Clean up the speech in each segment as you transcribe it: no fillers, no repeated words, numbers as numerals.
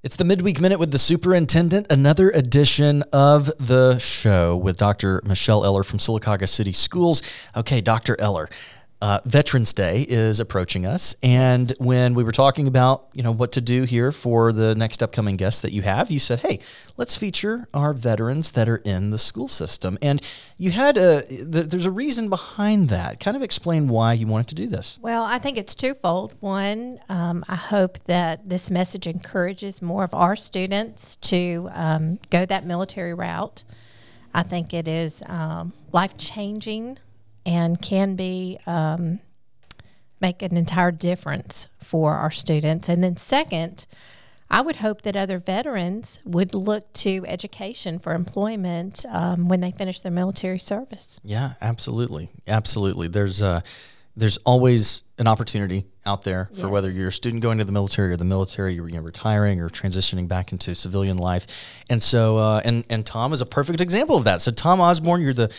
It's the Midweek Minute with the Superintendent, another edition of the show with Dr. Michelle Eller from Sylacauga City Schools. Okay, Dr. Eller, Veterans Day is approaching us, and when we were talking about, what to do here for the next upcoming guests that you have, you said, hey, let's feature our veterans that are in the school system. And you had there's a reason behind that. Kind of explain why you wanted to do this. Well, I think it's twofold. One, I hope that this message encourages more of our students to go that military route. I think it is life-changing and can be make an entire difference for our students. And then second, I would hope that other veterans would look to education for employment when they finish their military service. Yeah, absolutely. Absolutely. There's always an opportunity out there for whether you're a student going to the military or the military, you're retiring or transitioning back into civilian life. And so, and Tom is a perfect example of that. So Tom Osborne, you're the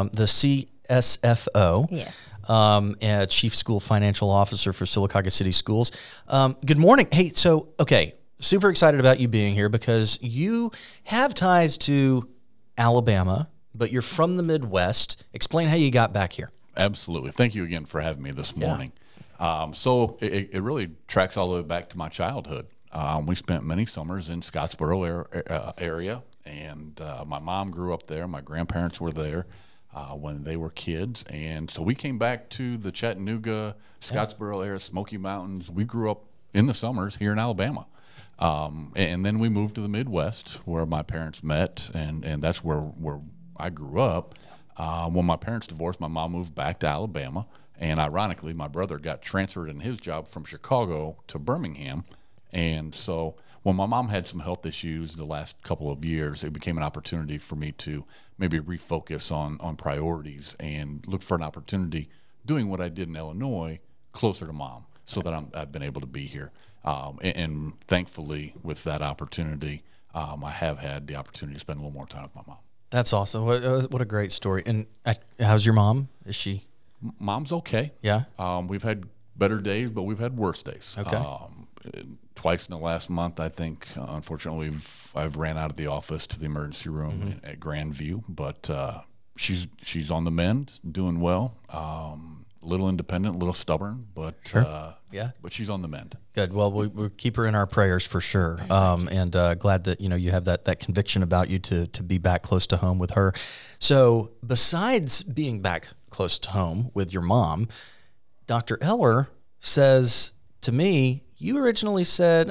CSFO. Yes. Chief School Financial Officer for Sylacauga City Schools. Good morning. Hey, so, okay, super excited about you being here because you have ties to Alabama, but you're from the Midwest. Explain how you got back here. Absolutely. Thank you again for having me this morning. So it really tracks all the way back to my childhood. We spent many summers in Scottsboro area, and my mom grew up there. My grandparents were there when they were kids, and so we came back to the Chattanooga, Scottsboro area, Smoky Mountains. We grew up in the summers here in Alabama. And then we moved to the Midwest where my parents met, and that's where I grew up. When my parents divorced, my mom moved back to Alabama, and ironically, my brother got transferred in his job from Chicago to Birmingham. And so when my mom had some health issues the last couple of years, it became an opportunity for me to maybe refocus on priorities and look for an opportunity doing what I did in Illinois closer to mom, so that I've been able to be here. And thankfully, with that opportunity, I have had the opportunity to spend a little more time with my mom. That's awesome. What a great story. And how's your mom? Is she? Mom's okay. Yeah. We've had better days, but we've had worse days. Okay. Twice in the last month, I think. Unfortunately, I've ran out of the office to the emergency room at Grandview, but she's on the mend, doing well. A little independent, a little stubborn, but but she's on the mend. Good. Well, we'll keep her in our prayers for sure. And glad that you have that conviction about you to be back close to home with her. So besides being back close to home with your mom, Dr. Eller says to me, you originally said,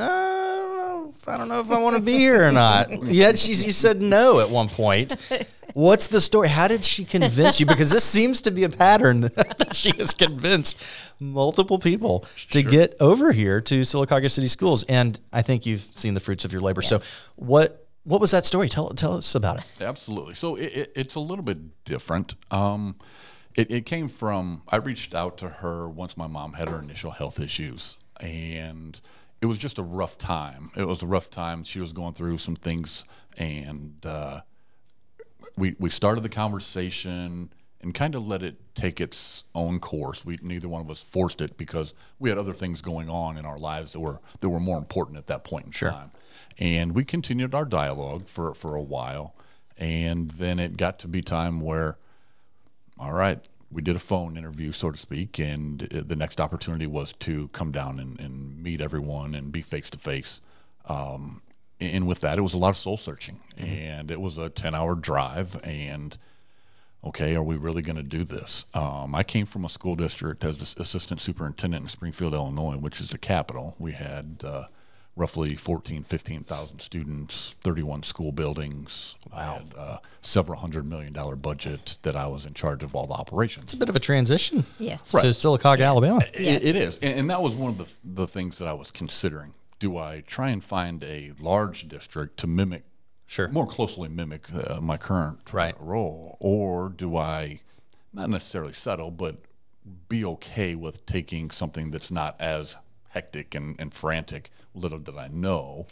I don't know if I want to be here or not. Yet you said no at one point. What's the story? How did she convince you? Because this seems to be a pattern that she has convinced multiple people to get over here to Sylacauga City Schools. And I think you've seen the fruits of your labor. Yeah. So what was that story? Tell us about it. Absolutely. So it's a little bit different. It came from, I reached out to her once my mom had her initial health issues, and it was just a rough time. It was a rough time. She was going through some things, and we started the conversation and kind of let it take its own course. Neither one of us forced it because we had other things going on in our lives that were more important at that point in time. And we continued our dialogue for a while, and then it got to be time where, all right, we did a phone interview, so to speak, and the next opportunity was to come down and meet everyone and be face-to-face. And with that, it was a lot of soul-searching, and it was a 10-hour drive, and, okay, are we really going to do this? I came from a school district as the assistant superintendent in Springfield, Illinois, which is the capital. We had roughly 15,000 students, 31 school buildings. Wow. I had several $100 million budget that I was in charge of all the operations. It's a bit of a transition. Yes. To Sylacauga, Alabama. Yes. It is. And that was one of the things that I was considering. Do I try and find a large district to mimic, more closely mimic my current role, or do I not necessarily settle, but be okay with taking something that's not as hectic and frantic? Little did I know.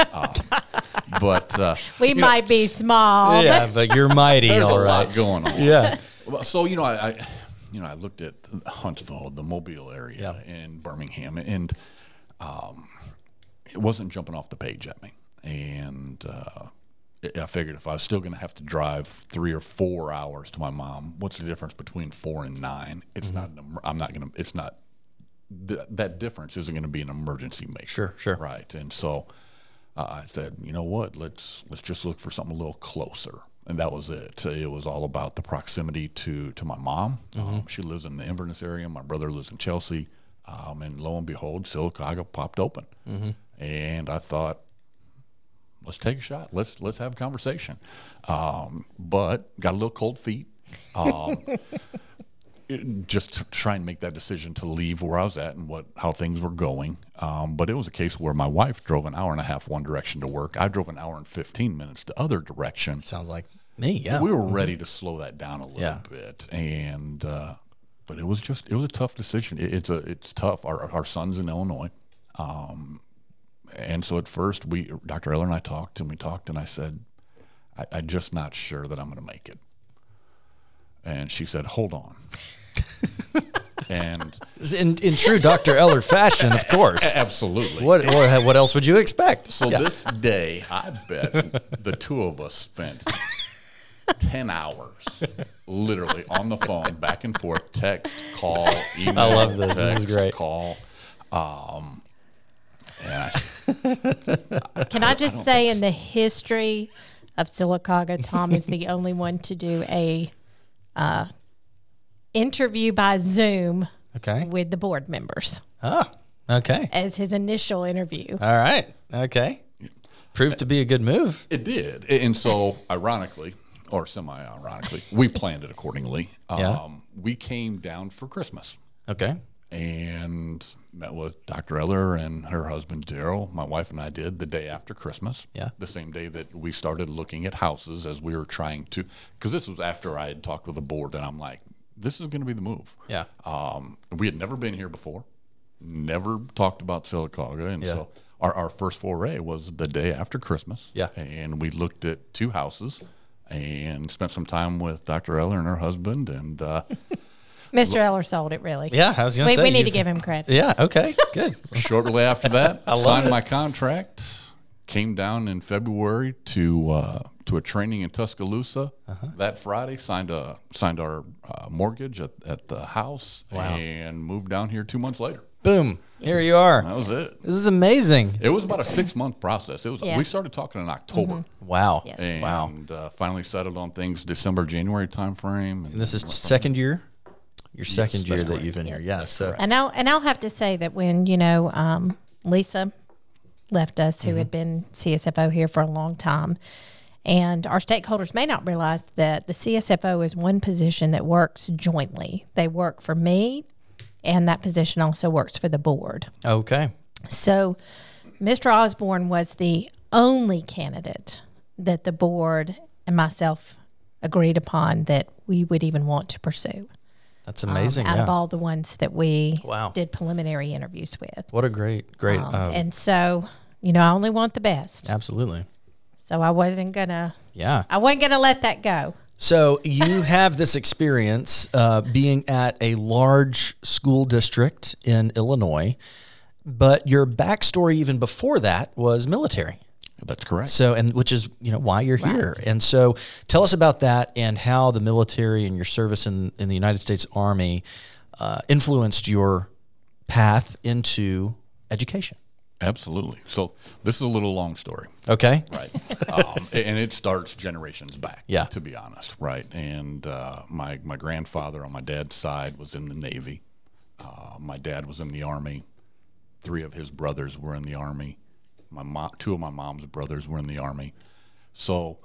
But we might be small. Yeah, but you're mighty. There's all a right. lot going on. Yeah. So I looked at Huntsville, the Mobile area, in Birmingham, and it wasn't jumping off the page at me. And I figured if I was still going to have to drive 3 or 4 hours to my mom, what's the difference between 4 and 9? It's not. I'm not going to. It's not. That difference isn't going to be an emergency maker. Sure. Right. And so I said, you know what? Let's just look for something a little closer. And that was it. It was all about the proximity to my mom. She lives in the Inverness area. My brother lives in Chelsea. And lo and behold, Sylacauga popped open. And I thought, let's take a shot. Let's have a conversation. But got a little cold feet. Just to try and make that decision to leave where I was at and how things were going. But it was a case where my wife drove an hour and a half one direction to work. I drove an hour and 15 minutes the other direction. Sounds like me, yeah. We were ready to slow that down a little bit. And but it was a tough decision. It's tough. Our son's in Illinois. And so at first Dr. Eller and I talked, and I said, I'm just not sure that I'm going to make it. And she said, hold on. And in true Dr. Eller fashion, of course. Absolutely. What else would you expect? So this day, I bet the two of us spent 10 hours literally on the phone, back and forth, text, call, email. I love this. Text, this is great. Call. Can I just say, in the history of Sylacauga, Tom is the only one to do a interview by Zoom with the board members. Oh, okay. As his initial interview. All right. Okay. Proved to be a good move. It did. And so, ironically, or semi-ironically, we planned it accordingly. We came down for Christmas. Okay. And met with Dr. Eller and her husband, Daryl. My wife and I did the day after Christmas. Yeah. The same day that we started looking at houses as we were trying to, because this was after I had talked with the board, and I'm like, this is going to be the move. Yeah. We had never been here before, never talked about Sylacauga. And so our first foray was the day after Christmas. Yeah. And we looked at 2 houses and spent some time with Dr. Eller and her husband. And Mr. Eller sold it, really. Yeah, I was going to say. We need to give him credit. Yeah, okay, good. Shortly after that, signed it. my contract, came down in February to a training in Tuscaloosa. That Friday, signed our mortgage at the house, and moved down here 2 months later. Boom, here you are. That was it. This is amazing. It was about a 6-month process. It was. Yeah. We started talking in October. Wow. Yes. And finally settled on things December, January timeframe. And this is second year? Your second year that's that you've been here. Yeah, so. And I'll have to say that when, Lisa left us, who had been CSFO here for a long time, and our stakeholders may not realize that the CSFO is one position that works jointly. They work for me, and that position also works for the board. Okay. So Mr. Osborne was the only candidate that the board and myself agreed upon that we would even want to pursue. That's amazing. Out of all the ones that we Wow. did preliminary interviews with. What a great. And so, I only want the best. Absolutely. So I wasn't gonna let that go. So you have this experience being at a large school district in Illinois, but your backstory even before that was military. That's correct. So, and which is, why you're here. And so tell us about that and how the military and your service in the United States Army influenced your path into education. Absolutely. So this is a little long story. Okay. Right. And it starts generations back, to be honest. Right. And my grandfather on my dad's side was in the Navy. My dad was in the Army. 3 of his brothers were in the Army. 2 of my mom's brothers were in the Army. So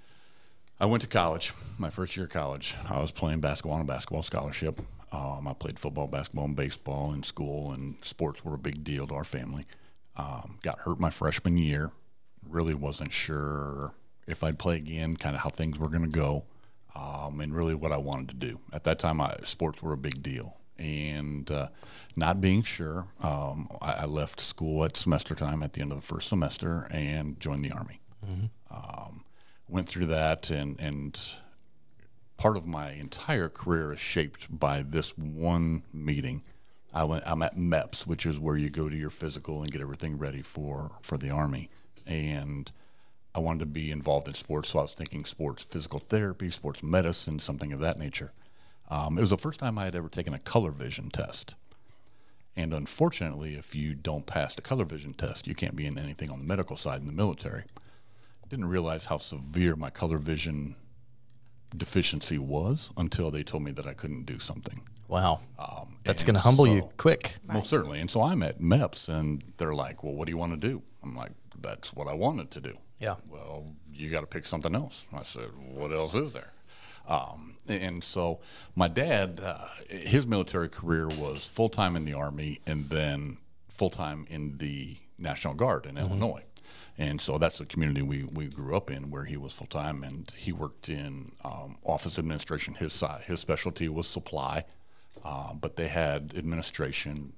I went to college, my first year of college. I was playing basketball on a basketball scholarship. I played football, basketball, and baseball in school, and sports were a big deal to our family. Got hurt my freshman year. Really wasn't sure if I'd play again, kind of how things were going to go, and really what I wanted to do. At that time, sports were a big deal. And not being sure, I left school at semester time at the end of the first semester and joined the Army. Went through that, and part of my entire career is shaped by this one meeting I'm at MEPS, which is where you go to your physical and get everything ready for the Army. And I wanted to be involved in sports, so I was thinking sports physical therapy, sports medicine, something of that nature. It was the first time I had ever taken a color vision test. And unfortunately, if you don't pass the color vision test, you can't be in anything on the medical side in the military. Didn't realize how severe my color vision deficiency was until they told me that I couldn't do something. Wow. That's going to humble you quick. Most certainly. And so I'm at MEPS, and they're like, well, what do you want to do? I'm like, that's what I wanted to do. Yeah. Well, you got to pick something else. I said, what else is there? And so my dad, his military career was full-time in the Army and then full-time in the National Guard in Illinois. And so that's the community we grew up in, where he was full-time, and he worked in office administration. His specialty was supply, but they had administration,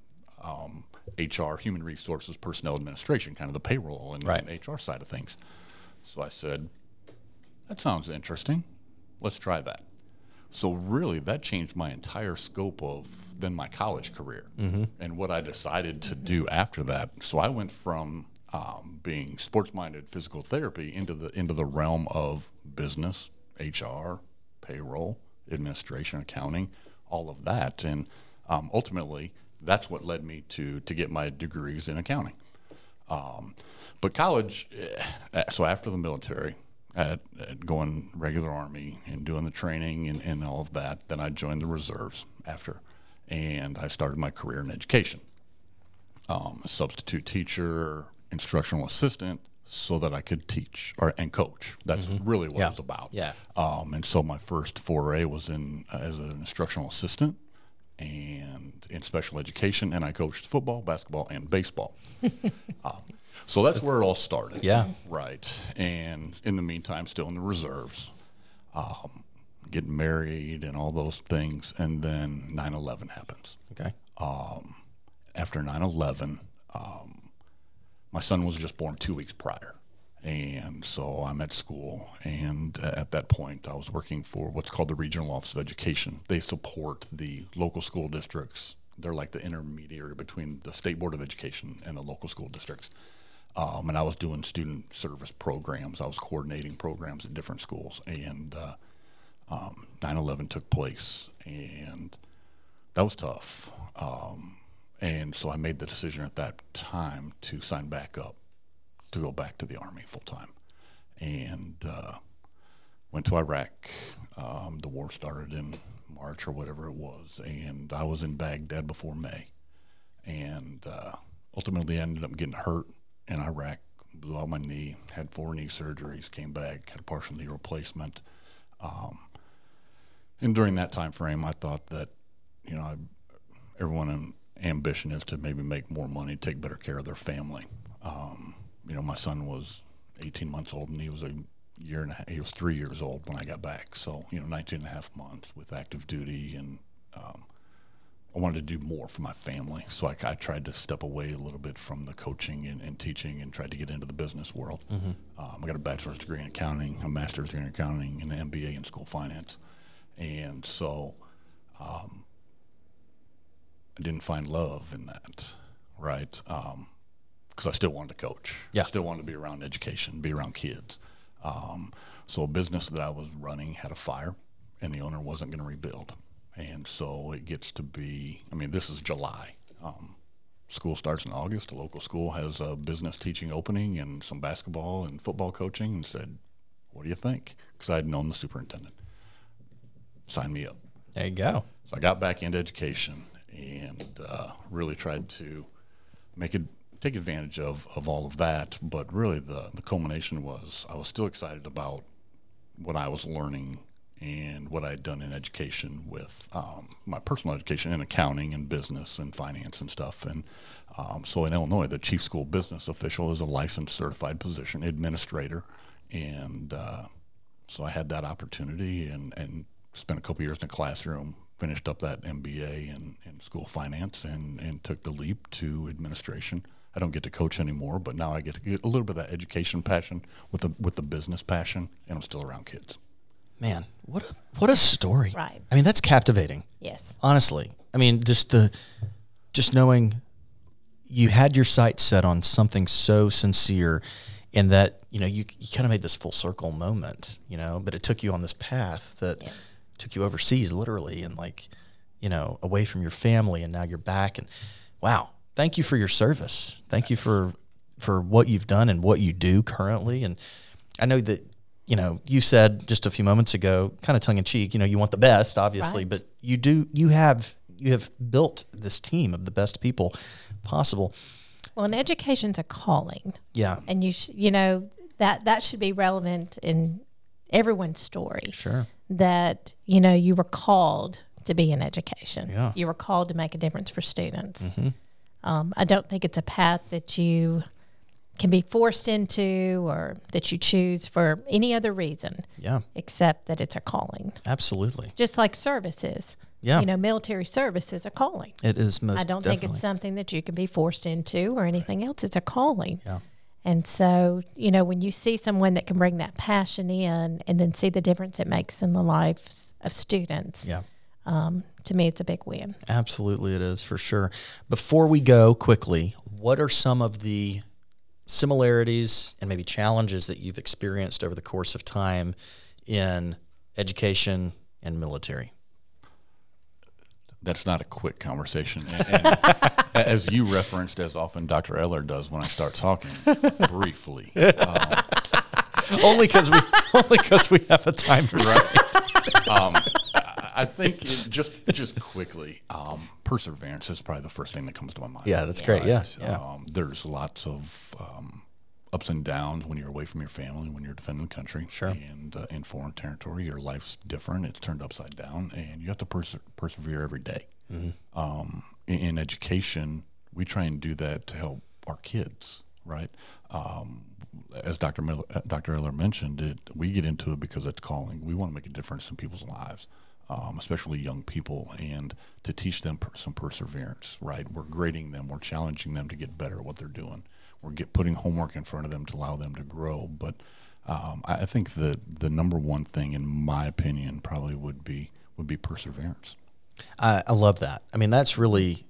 HR, human resources, personnel administration, kind of the payroll and HR side of things. So I said, that sounds interesting. Let's try that. So really, that changed my entire scope of then my college career and what I decided to do after that. So I went from being sports-minded physical therapy into the realm of business, HR, payroll, administration, accounting, all of that. And ultimately, that's what led me to get my degrees in accounting. But college, so after the military, at going regular Army and doing the training and all of that, then I joined the reserves after, and I started my career in education. A substitute teacher, instructional assistant, so that I could teach and coach. That's really what it was about. Yeah. And so my first foray was in as an instructional assistant and in special education, and I coached football, basketball, and baseball. So that's where it all started. Yeah. Right. And in the meantime, still in the reserves, getting married and all those things. And then 9/11 happens. Okay. After 9/11, my son was just born 2 weeks prior. And so I'm at school. And at that point, I was working for what's called the Regional Office of Education. They support the local school districts. They're like the intermediary between the State Board of Education and the local school districts. And I was doing student service programs. I was coordinating programs at different schools. And 9/11 took place, and that was tough. And so I made the decision at that time to sign back up, to go back to the Army full-time. And went to Iraq. The war started in March or whatever it was, and I was in Baghdad before May. And ultimately I ended up getting hurt in Iraq, blew out my knee, had 4 knee surgeries, came back, had a partial knee replacement. And during that time frame, I thought that, everyone's ambition is to maybe make more money, take better care of their family. My son was 18 months old, and he was he was 3 years old when I got back. So, 19 and a half months with active duty, and I wanted to do more for my family. So I tried to step away a little bit from the coaching and teaching and tried to get into the business world. I got a bachelor's degree in accounting, a master's degree in accounting, and an MBA in school finance. And so I didn't find love in that, right? Because I still wanted to coach. Yeah. I still wanted to be around education, be around kids. So a business that I was running had a fire, and the owner wasn't going to rebuild. And so it gets to be, this is July. School starts in August. The local school has a business teaching opening and some basketball and football coaching, and said, what do you think? Because I had known the superintendent. Sign me up. There you go. So I got back into education and really tried to take advantage of all of that. But really the culmination was I was still excited about what I was learning and what I had done in education with my personal education in accounting and business and finance and stuff. And so in Illinois, the chief school business official is a licensed certified position, administrator. And so I had that opportunity and spent a couple years in the classroom, finished up that MBA in school finance and took the leap to administration. I don't get to coach anymore, but now I get to get a little bit of that education passion with the business passion, and I'm still around kids. Man, what a story. Right. That's captivating. Yes. Honestly. Just just knowing you had your sights set on something so sincere, and that, you kind of made this full circle moment, but it took you on this path that took you overseas literally, and away from your family, and now you're back. And wow, thank you for your service. Thank you for what you've done and what you do currently. And I know that, you said just a few moments ago, kind of tongue in cheek, you want the best, obviously, Right. but you have built this team of the best people possible. Well, and education's a calling. Yeah. And that should be relevant in everyone's story. Sure. That, you were called to be in education. Yeah. You were called to make a difference for students. I don't think it's a path that you can be forced into or that you choose for any other reason. Yeah. Except that it's a calling. Absolutely. Just like service is. Yeah. Military service is a calling. It is most I don't definitely. think it's something that you can be forced into or anything else. It's a calling. Yeah. And so, when you see someone that can bring that passion in and then see the difference it makes in the lives of students, Yeah. To me, it's a big win. Absolutely, it is, for sure. Before we go quickly, what are some of the similarities and maybe challenges that you've experienced over the course of time in education and military? That's not a quick conversation. And as you referenced, as often Dr. Eller does when I start talking, briefly. Only because we have a timer. Right. I think just quickly, perseverance is probably the first thing that comes to my mind. Yeah, that's great. Yeah. There's lots of ups and downs when you're away from your family, when you're defending the country. Sure. And in foreign territory, your life's different. It's turned upside down, and you have to persevere every day. In education, we try and do that to help our kids, right? As Dr. Eller mentioned, we get into it because it's calling. We want to make a difference in people's lives, especially young people, and to teach them some perseverance, right? We're grading them. We're challenging them to get better at what they're doing. We're putting homework in front of them to allow them to grow. But I think the number one thing, in my opinion, probably would be perseverance. I love that. I mean, that's really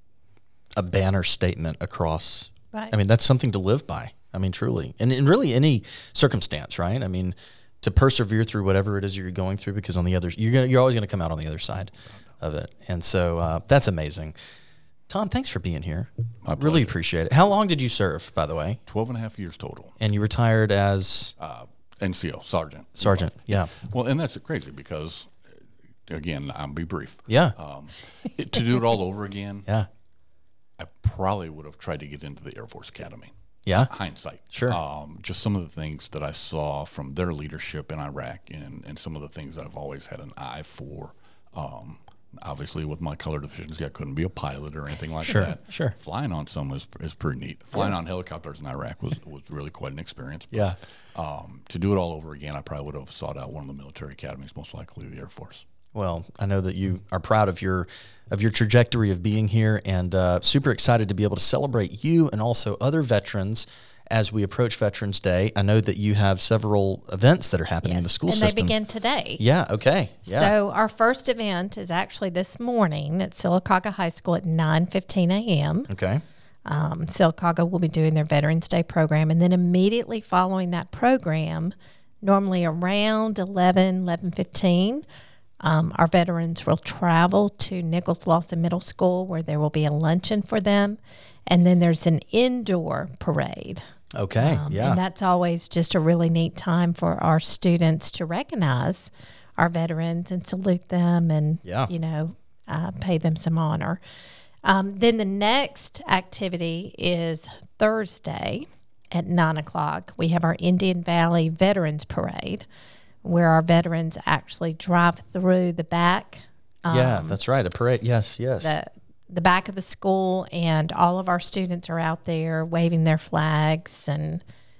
a banner statement across. Right. I mean, that's something to live by. I mean, truly. And in really any circumstance, right? I mean, to persevere through whatever it is you're going through, because on the other, you're always going to come out on the other side of it. And so that's amazing. Tom, thanks for being here. My Really pleasure. appreciate it. How long did you serve, by the way? 12 and a half years total. And you retired as NCO, Sergeant. sergeant. Yeah. Well, and that's crazy because, again, I'll be brief. Yeah. To do it all over again, Yeah. I probably would have tried to get into the Air Force Academy. Yeah. Hindsight. Sure. Just some of the things that I saw from their leadership in Iraq, and some of the things that I've always had an eye for. Obviously, with my color deficiency, I couldn't be a pilot or anything like Sure, that. sure. Flying on some is pretty neat. Flying on helicopters in Iraq was really quite an experience. But, Yeah. to do it all over again, I probably would have sought out one of the military academies, most likely the Air Force. Well, I know that you are proud of your trajectory of being here, and super excited to be able to celebrate you and also other veterans as we approach Veterans Day. I know that you have several events that are happening in the school and system. they begin today. Yeah. Okay. Yeah. So our first event is actually this morning at Sylacauga High School at 9:15 a.m. Okay. Sylacauga will be doing their Veterans Day program, and then immediately following that program, normally around 11:15, our veterans will travel to Nichols Lawson Middle School, where there will be a luncheon for them, and then there's an indoor parade. Okay. Yeah. And that's always just a really neat time for our students to recognize our veterans and salute them and, Yeah. pay them some honor. Then the next activity is Thursday at 9 o'clock. We have our Indian Valley Veterans Parade, where our veterans actually drive through the back. Yeah, that's right. A parade. Yes. Yes. The back of the school, and all of our students are out there waving their flags and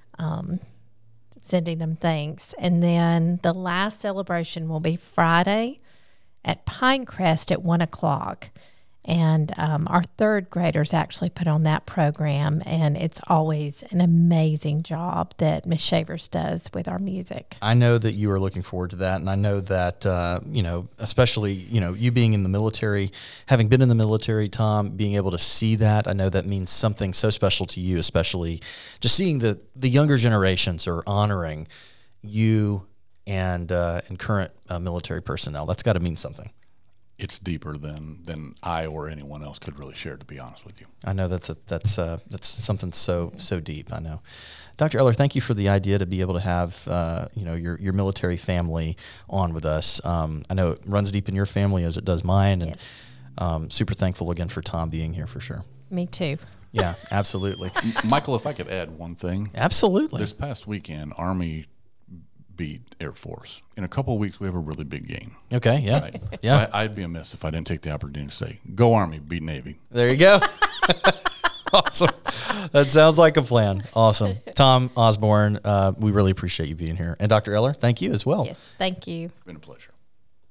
sending them thanks. And then the last celebration will be Friday at Pinecrest at 1 o'clock. And our third graders actually put on that program, and it's always an amazing job that Miss Shavers does with our music. I know that you are looking forward to that, and I know that especially you being in the military, having been in the military, Tom, being able to see that, I know that means something so special to you, especially just seeing the younger generations are honoring you and current military personnel. That's got to mean something. It's deeper than I or anyone else could really share, to be honest with you. I know that's something so deep. I know, Dr. Eller, thank you for the idea to be able to have your military family on with us. I know it runs deep in your family as it does mine, and Yes. Super thankful again for Tom being here for sure. Me too. Yeah, absolutely, Michael, if I could add one thing. absolutely. This past weekend, Army beat Air Force. In a couple of weeks, we have a really big game. Okay, yeah, Right? yeah. So I'd be amiss if I didn't take the opportunity to say, "Go Army, beat Navy." There you go. Awesome. That sounds like a plan. Awesome. Tom Osborne, we really appreciate you being here. And Dr. Eller, thank you as well. Yes, thank you. It's been a pleasure.